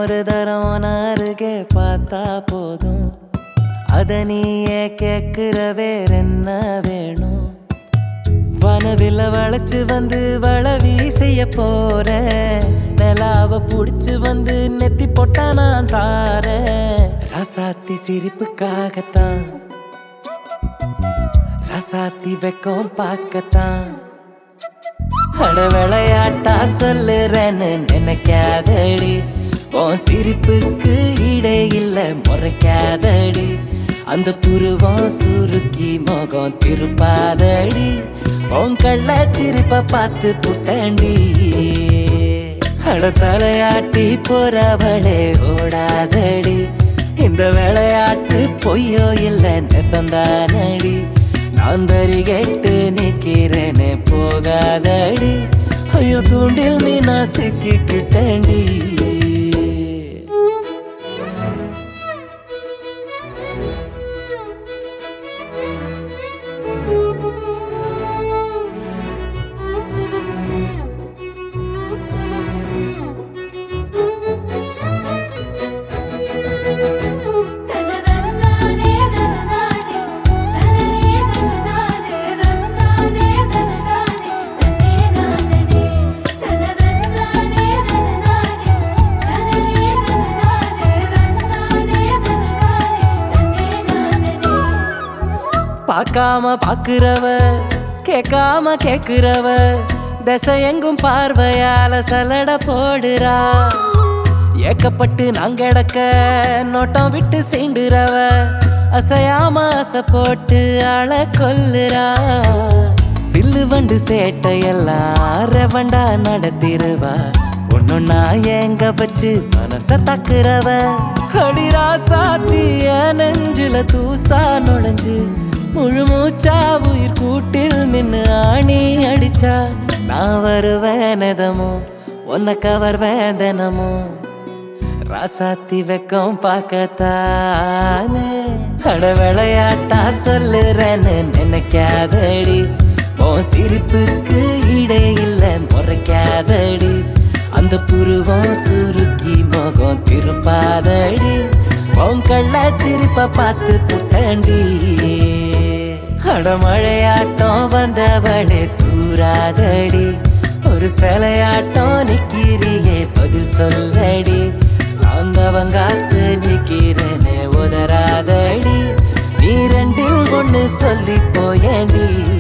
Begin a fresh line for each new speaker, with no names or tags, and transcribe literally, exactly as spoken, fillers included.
ஒரு தரம் அருகே பார்த்தா போதும் அத நீயே கேக்குற வேற என்ன வேணும் வனவில வளைச்சு வந்து வளவி செய்ய போறேன் நிலாவ புடிச்சு வந்து நெத்தி போட்டா நான் தாரேன் ரசாத்தி சிரிப்புக்காகத்தான் ரசாத்தி வெக்கம் பார்க்கத்தான் அட விளையாட்டா சொல்லுறேன்னு நினைக்காதடி உன் சிரிப்புக்கு இடே இல்ல முறைக்காதடி அந்த புருவம் சுருக்கி முகம் திருப்பாதடி உன் கள்ள சிரிப்ப பார்த்து புட்டண்டி அட தலையாட்டி போறவளே ஓடாதடி இந்த விளையாட்டு பொய்யோ இல்ல நெசந்தானடி நான் தறி கேட்டு நிக்கிறேனே போகாதடி ஐயோ தூண்டில் மீனா சிக்கிக்கிட்டேண்டி பார்க்காம பாக்குறவ கேட்காம கேக்குறவ திசை எங்கும் பார்வையால சலட போடுறா ஏக்கப்பட்டு நாங்க கிடக்க நோட்டம் விட்டு சீண்டுறவ அசையாம அசை போட்டு ஆள கொல்லுறா சில்லு வண்டு சேட்டையெல்லாம் ரெவண்டா நடத்திருவா ஒன்னொன்னா எங்க வச்சு மனச தக்குறவ அடிரா சாத்திய நெஞ்சில தூசா நுழைஞ்சு முழு மூச்சா உயிர் கூட்டில் நின்னு ஆணி அடிச்சா நான் வருவேன் எதமோ உன்னை கவர் வேந்தனமோ ராசாத்தி வெக்கம் பார்க்கத்தானே அட விளையாட்டா சொல்லுறேன்னு நினைக்காதடி உன் சிரிப்புக்கு இடே இல்ல முறைக்காதடி அந்த புருவம் சுருக்கி முகம் திருப்பாதடி உன் கள்ள சிரிப்ப பார்த்து புட்டண்டி அடமழையாட்டம் வந்தவளே தூராதடி ஒரு சிலையாட்டம் நிக்கிறியே பதில் சொல்லடி ஆந்தவங்காத்து நிக்கிறேனே உதராதடி நீ ரெண்டில் ஒண்ணு சொல்லி போயண்டி